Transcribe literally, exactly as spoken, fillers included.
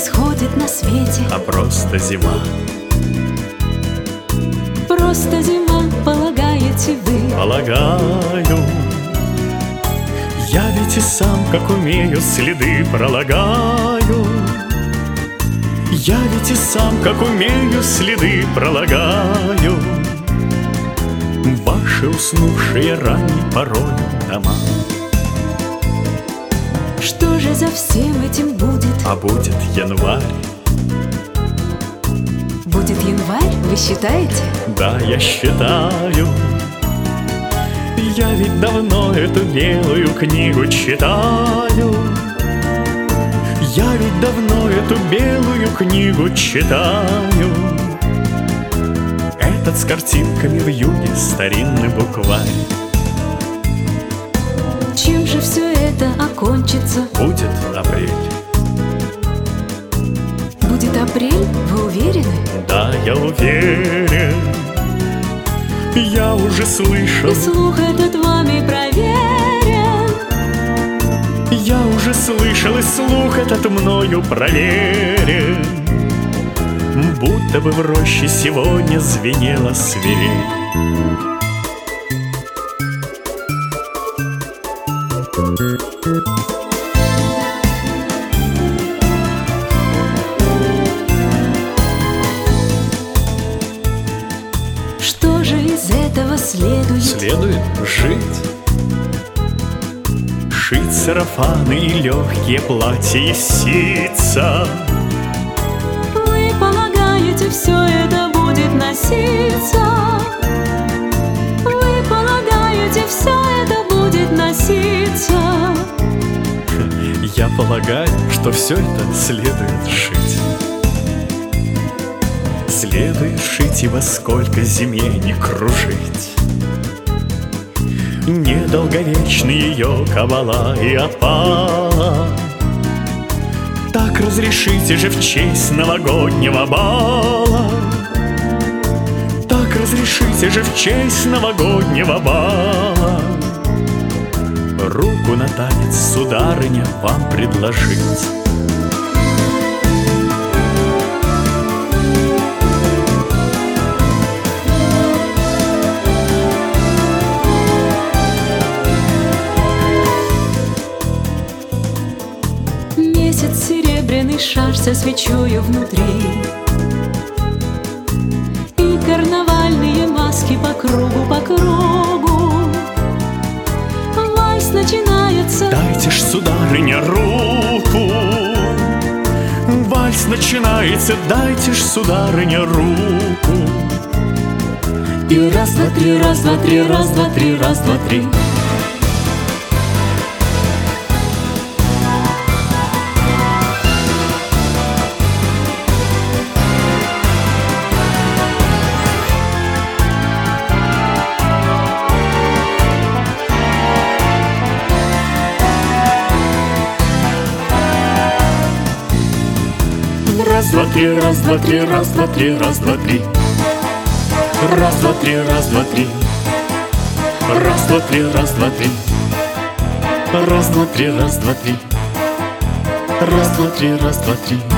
происходит на свете, а просто зима. просто зима, полагаете вы? Полагаю, я ведь и сам, как умею, следы пролагаю. Я ведь и сам, как умею, следы пролагаю. Ваши уснувшие ранней порой дома. Что же за всем этим будет? А будет январь. Будет январь, вы считаете? Да, я считаю. Я ведь давно эту белую книгу читаю. Я ведь давно эту белую книгу читаю. Этот с картинками в юге старинный букварь. Чем же все это окончится? Будет апрель. Будет апрель, вы уверены? Да, я уверен. Я уже слышал. И слух этот вами проверен. Я уже слышал, и слух этот мною проверен. Будто бы в роще сегодня звенела свирель. Что же из этого следует? Следует жить. Шить сарафаны и легкие платья из ситца. Вы полагаете, все это будет носиться? Вы полагаете, все это будет носиться? Я полагаю, что все это следует шить. Следует шить и во сколько зиме не кружить. Недолговечны ее кабала и опала. Так разрешите же в честь новогоднего бала. Так разрешите же в честь новогоднего бала. Руку на танец, сударыня, вам предложить. Месяц серебряный шар со свечою внутри, и карнавальные маски по кругу, по кругу. Вальс начинается. Дайте ж, сударыня, руку. Вальс начинается, дайте ж, сударыня, руку. И раз, два, три, раз, два, три, раз, два, три, раз, два, три. Раз, два, три, раз, два, три, раз, два, три, раз, два, три. Раз, два, три, раз, два, три. Раз, два, три, раз, два, три. Раз, два, три, раз, два, три. Раз, два, три, раз, два, три.